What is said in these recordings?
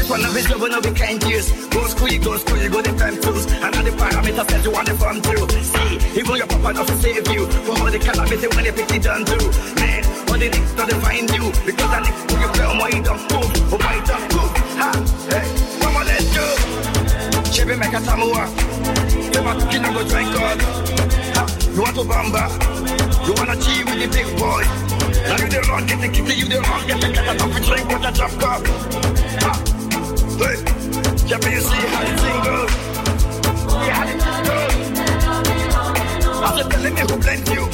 one of his job when we can't use. Go school, you go the time tools. And all the parameters that you want to from through. See, even your papa not to save you. For all the calamity when you pick it done through. Man, all the nicks not to find you. Because I nick you play on why you don't move. Oh, why you don't move. Ha, hey, come on, let's go. Chevy make a Samoa. You want to kill and go drink God. Ha, you want to bamba. You want to cheat with the big boy. Now you the wrong, get the kitty, you the wrong, get the cat out of the drink, what a drop cup. Ha, hey, Chevy, you see how the thing goes. See how the thing goes. I'm just telling me who blends you.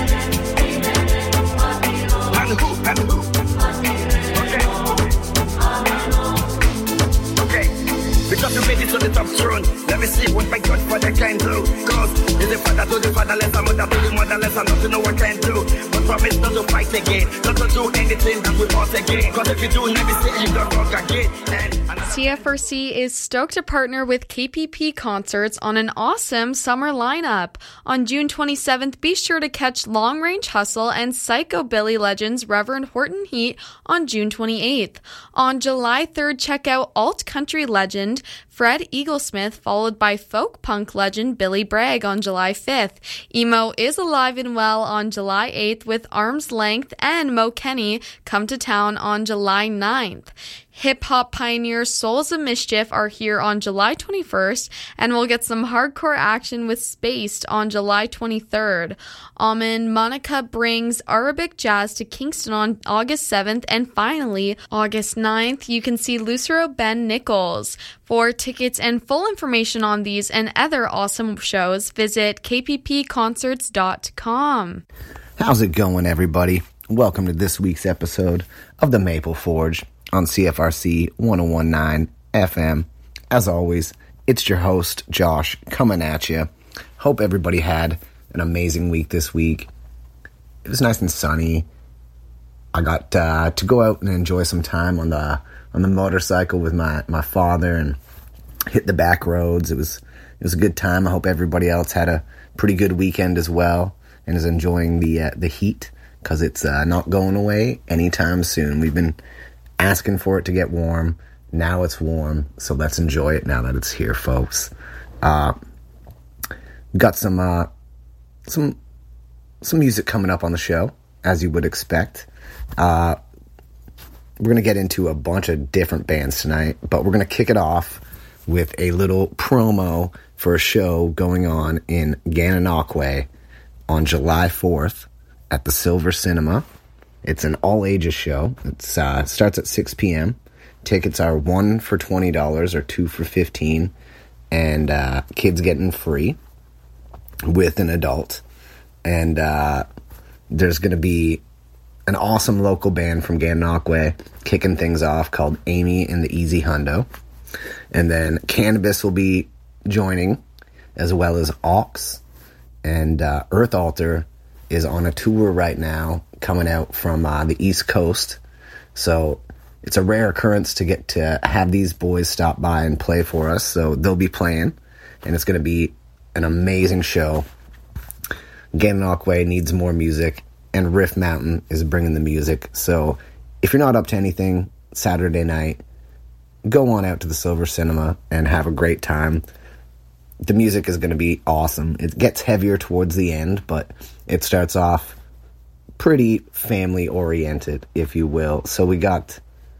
And who. Okay, because you made it to the top throne. Let me see what my Godfather can do. Cause he's the father to the fatherless, and mother to the motherless, and not to know what can do. But promise not to fight again, not to do anything that we want again. Cause if you do, let me see you don't walk again. CFRC is stoked to partner with KPP Concerts on an awesome summer lineup. On June 27th, be sure to catch Long Range Hustle and Psychobilly legends Reverend Horton Heat on June 28th. On July 3rd, check out alt country legend Fred Eaglesmith, followed by folk punk legend Billy Bragg on July 5th. Emo is alive and well on July 8th with Arm's Length and Mo Kenny come to town on July 9th. Hip-hop pioneers Souls of Mischief are here on July 21st, and we'll get some hardcore action with Spaced on July 23rd. Almond Monica brings Arabic jazz to Kingston on August 7th, and finally, August 9th, you can see Lucero Ben Nichols. For tickets and full information on these and other awesome shows, visit kppconcerts.com. How's it going, everybody? Welcome to this week's episode of The Maple Forge on CFRC 1019 FM. As always, it's your host, Josh, coming at you. Hope everybody had an amazing week this week. It was nice and sunny. I got to go out and enjoy some time on the motorcycle with my father and hit the back roads. It was a good time. I hope everybody else had a pretty good weekend as well and is enjoying the heat, because it's not going away anytime soon. We've been asking for it to get warm. Now it's warm, so let's enjoy it now that it's here, folks. Got some music coming up on the show, as you would expect. We're going to get into a bunch of different bands tonight, but we're going to kick it off with a little promo for a show going on in Gananoque on July 4th at the Silver Cinema. It's an all-ages show. It starts at 6 p.m. Tickets are 1 for $20 or 2 for $15, and kids getting free with an adult. And there's going to be an awesome local band from Gananoque kicking things off called Amy and the Easy Hundo. And then Cannabis will be joining, as well as Aux. And Earth Altar is on a tour right now, coming out from the East Coast. So it's a rare occurrence to get to have these boys stop by and play for us. So they'll be playing, and it's going to be an amazing show. Gananoque needs more music, and Riff Mountain is bringing the music. So if you're not up to anything Saturday night, go on out to the Silver Cinema and have a great time. The music is going to be awesome. It gets heavier towards the end, but it starts off pretty family-oriented, if you will. So we got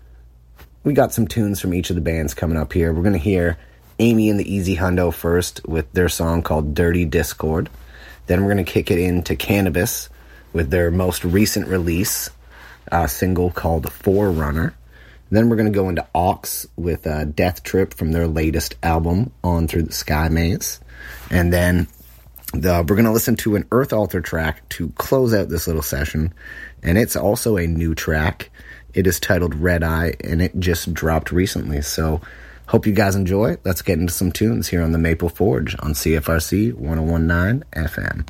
some tunes from each of the bands coming up here. We're going to hear Amy and the Easy Hundo first with their song called Dirty Discord. Then we're going to kick it into Cannabis with their most recent release, single called Forerunner. Then we're going to go into Aux with Death Trip from their latest album, On Through the Sky Maze. And then we're going to listen to an Earth Altar track to close out this little session. And it's also a new track. It is titled Red Eye, and it just dropped recently. So hope you guys enjoy. Let's get into some tunes here on the Maple Forge on CFRC 1019 FM.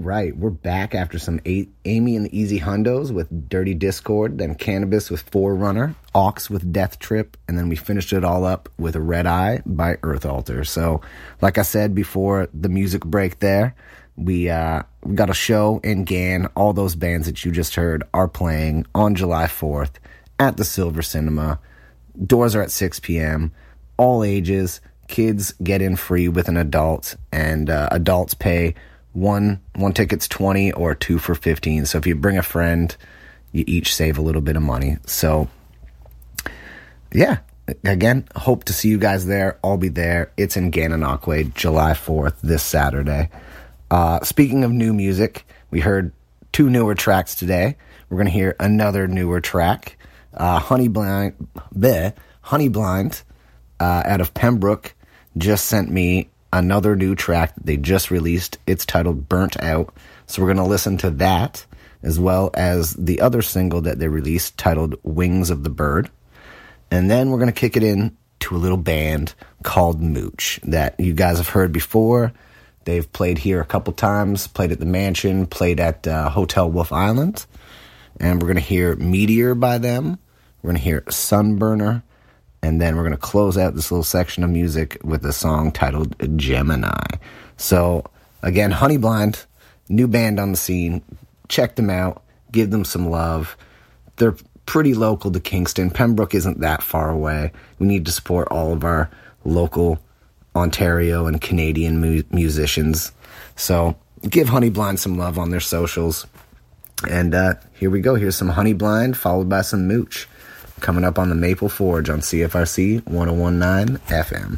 right, we're back after some Amy and the Easy Hundos with Dirty Discord, then Cannabis with Forerunner, Aux with Death Trip, and then we finished it all up with Red Eye by Earth Alter. So, like I said before the music break there, we got a show in Gan. All those bands that you just heard are playing on July 4th at the Silver Cinema. Doors are at 6 p.m., all ages. Kids get in free with an adult, and adults pay one ticket's $20 or two for $15. So if you bring a friend, you each save a little bit of money. So yeah, again, hope to see you guys there. I'll be there. It's in Gananoque, July 4th, this Saturday. Speaking of new music, we heard two newer tracks today. We're going to hear another newer track. Honey Blind out of Pembroke just sent me another new track that they just released. It's titled Burnt Out. So we're going to listen to that, as well as the other single that they released titled Wings of the Bird. And then we're going to kick it in to a little band called Mooch that you guys have heard before. They've played here a couple times, played at the Mansion, played at Hotel Wolf Island. And we're going to hear Meteor by them. We're going to hear Sunburner. And then we're going to close out this little section of music with a song titled Gemini. So, again, Honey Blind, new band on the scene. Check them out. Give them some love. They're pretty local to Kingston. Pembroke isn't that far away. We need to support all of our local Ontario and Canadian musicians. So, give Honey Blind some love on their socials. And here we go. Here's some Honey Blind, followed by some Mooch. Coming up on the Maple Forge on CFRC 101.9 FM.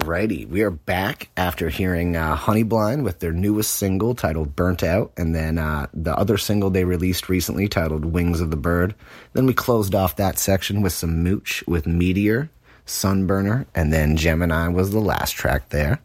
Alrighty, we are back after hearing Honeyblind with their newest single titled Burnt Out, and then the other single they released recently titled Wings of the Bird. Then we closed off that section with some Mooch with Meteor, Sunburner, and then Gemini was the last track there.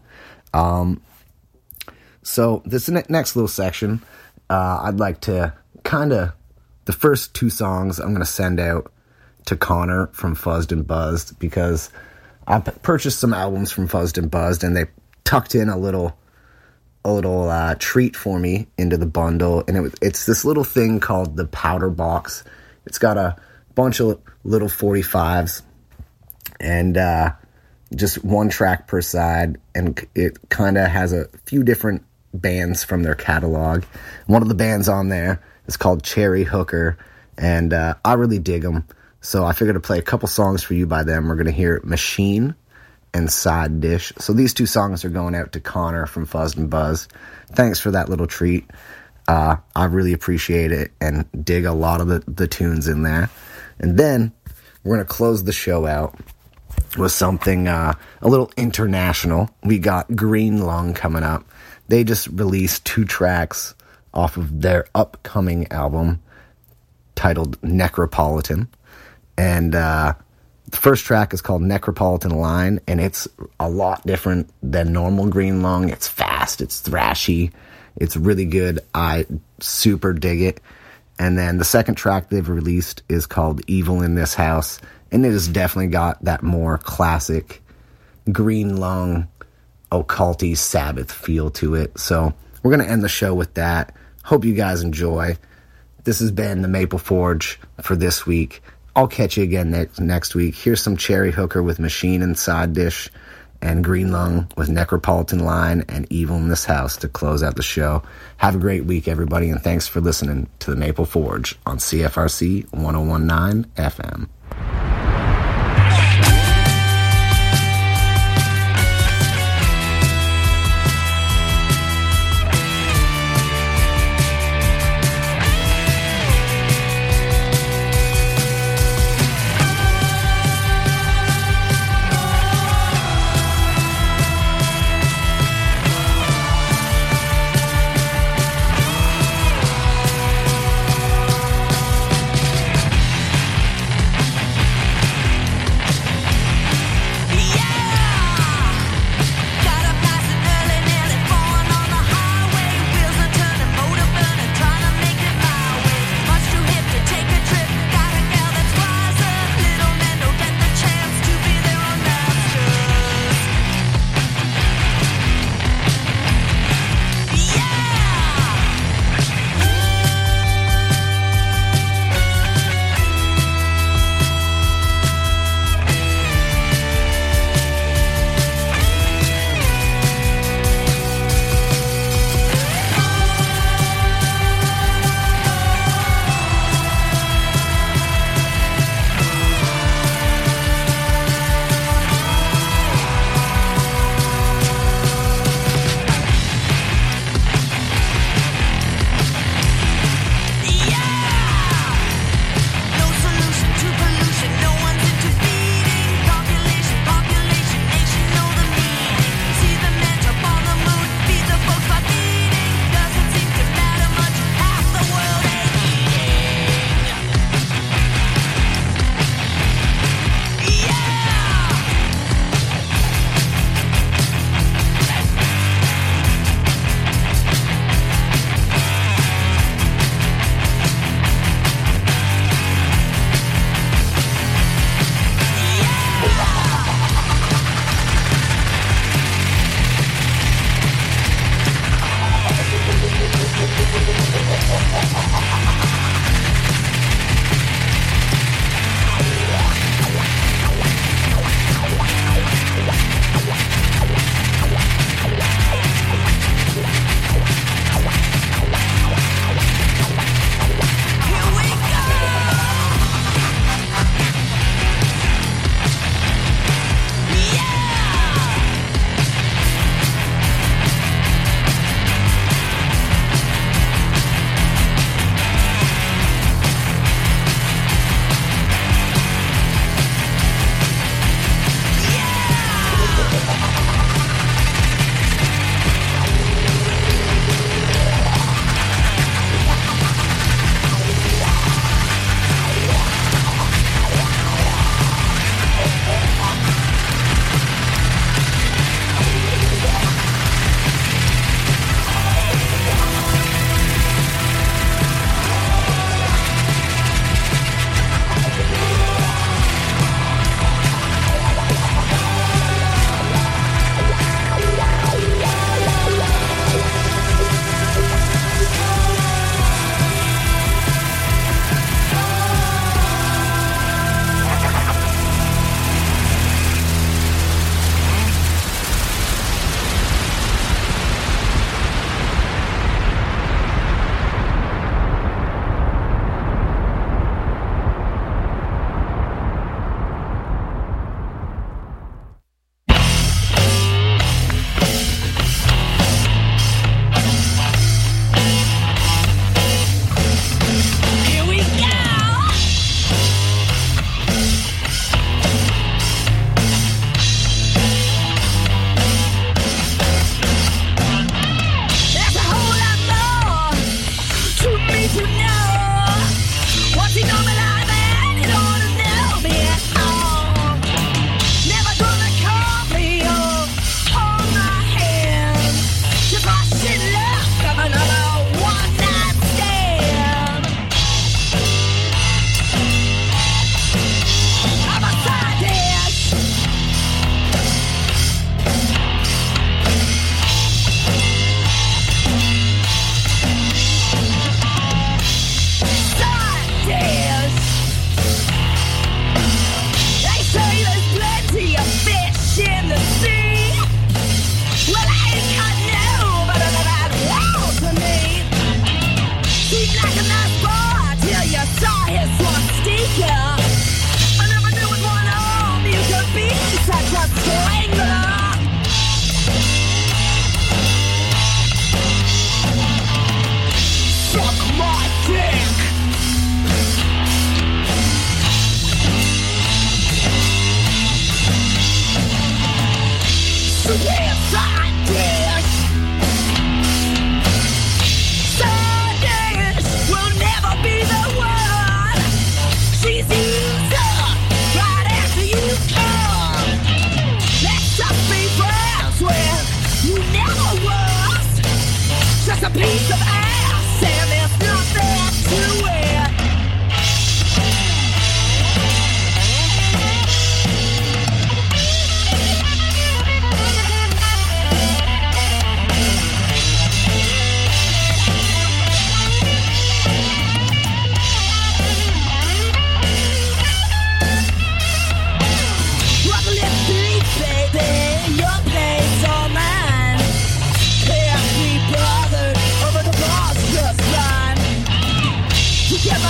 So this next little section, I'd like to the first two songs I'm going to send out to Connor from Fuzzed and Buzzed, because I purchased some albums from Fuzzed and Buzzed, and they tucked in a little treat for me into the bundle, and it's this little thing called the Powder Box. It's got a bunch of little 45s, and just one track per side, and it kind of has a few different bands from their catalog. One of the bands on there is called Cherry Hooker, and I really dig them. So I figured to play a couple songs for you by them. We're going to hear Machine and Side Dish. So these two songs are going out to Connor from Fuzzed and Buzzed. Thanks for that little treat. I really appreciate it and dig a lot of the tunes in there. And then we're going to close the show out with something a little international. We got Green Lung coming up. They just released 2 tracks off of their upcoming album titled Necropolitan. And the first track is called Necropolitan Line, and it's a lot different than normal Green Lung. It's fast, it's thrashy, it's really good. I super dig it. And then the second track they've released is called Evil in This House, and it has definitely got that more classic Green Lung, occulty Sabbath feel to it. So we're going to end the show with that. Hope you guys enjoy. This has been the Maple Forge for this week. I'll catch you again next week. Here's some Cherry Hooker with Machine and Side Dish, and Green Lung with Necropolitan Line and Evil in This House to close out the show. Have a great week, everybody, and thanks for listening to the Maple Forge on CFRC 1019 FM.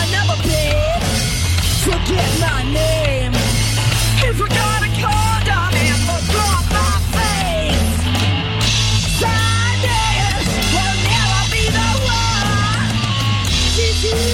I never paid to get my name. If we got a condom and we'll drop my face, sadness will never be the one.